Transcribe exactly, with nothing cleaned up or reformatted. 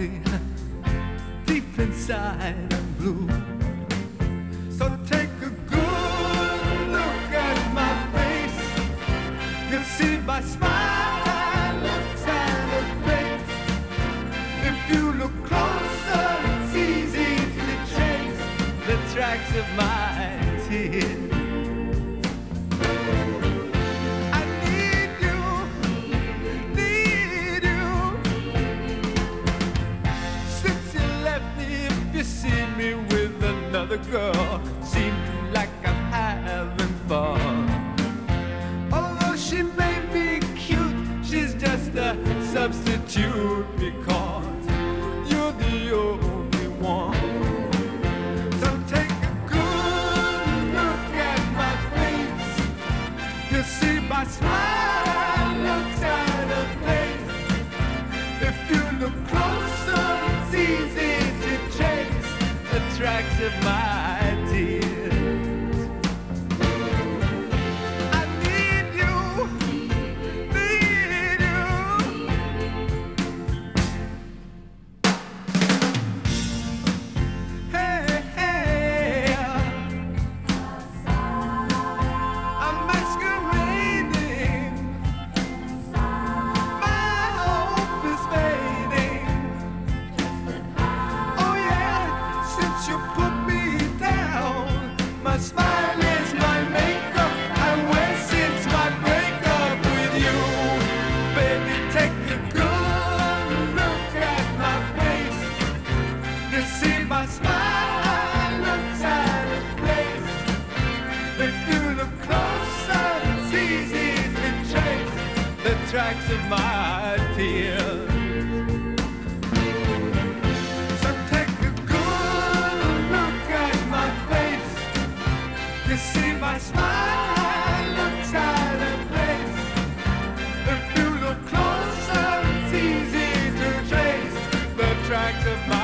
empty, deep inside I'm blue. So take a good look at my face. You'll see my smile inside a face. If you look closer, it's easy to trace the tracks of my tears. See me with another girl, seem like I'm having fun. Although she may be cute, she's just a substitute because you're the only one. So take a good look at my face. You'll see my smile outside of place. If you look closer, it's easy to trace the tracks of my tears. I need you, need you. Hey, hey, I'm masquerading. My hope is fading. Oh yeah, since you put me down, my smile is my makeup. I wear since my breakup with you. Baby, take a good look at my face. You see my smile outside of place. If you look closer, it's easy to trace the tracks of my tears. So take a good look at my face. You see my smile outside of place. If you look closer, it's easy to trace the tracks of my